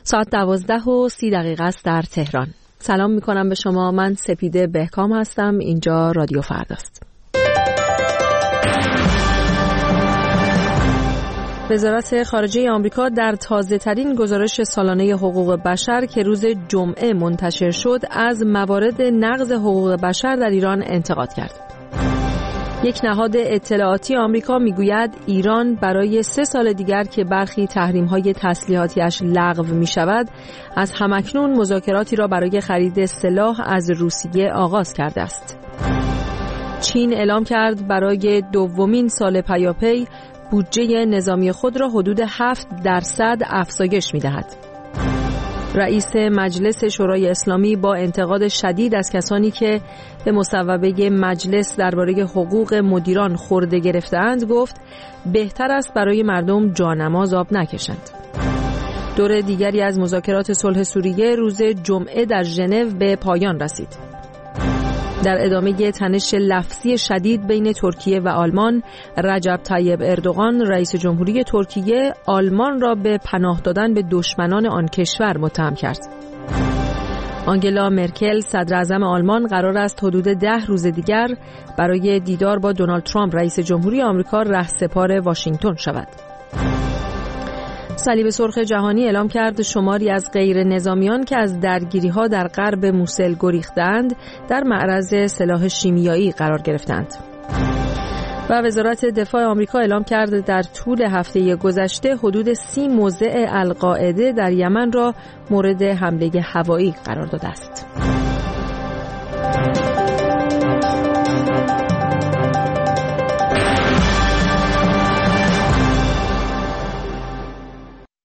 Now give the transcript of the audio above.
ساعت 12:30 است در تهران. سلام میکنم به شما. من سپیده بهکام هستم. اینجا رادیو فرداست. وزارت خارجه آمریکا در تازه‌ترین گزارش سالانه حقوق بشر که روز جمعه منتشر شد از موارد نقض حقوق بشر در ایران انتقاد کرد. یک نهاد اطلاعاتی آمریکا میگوید ایران برای 3 سال دیگر که برخی تحریم‌های تسلیحاتیش لغو می‌شود، از همکنون مذاکراتی را برای خرید سلاح از روسیه آغاز کرده است. چین اعلام کرد برای دومین سال پیاپی بودجه نظامی خود را حدود 7% افزایش می‌دهد. رئیس مجلس شورای اسلامی با انتقاد شدید از کسانی که به مصوبه مجلس درباره حقوق مدیران خورده گرفته‌اند گفت بهتر است برای مردم جانماز آب نکشند. دور دیگری از مذاکرات صلح سوریه روز جمعه در ژنو به پایان رسید. در ادامه تنش لفظی شدید بین ترکیه و آلمان، رجب طیب اردوغان رئیس جمهوری ترکیه آلمان را به پناه دادن به دشمنان آن کشور متهم کرد. آنگلا مرکل صدر اعظم آلمان قرار است حدود 10 روز دیگر برای دیدار با دونالد ترامپ رئیس جمهوری آمریکا رهسپار واشنگتن شود. صلیب سرخ جهانی اعلام کرد شماری از غیر نظامیان که از درگیری‌ها در غرب موسل گریختند در معرض سلاح شیمیایی قرار گرفتند. و وزارت دفاع آمریکا اعلام کرد در طول هفته گذشته حدود 30 موضع القاعده در یمن را مورد حمله هوایی قرار داده است.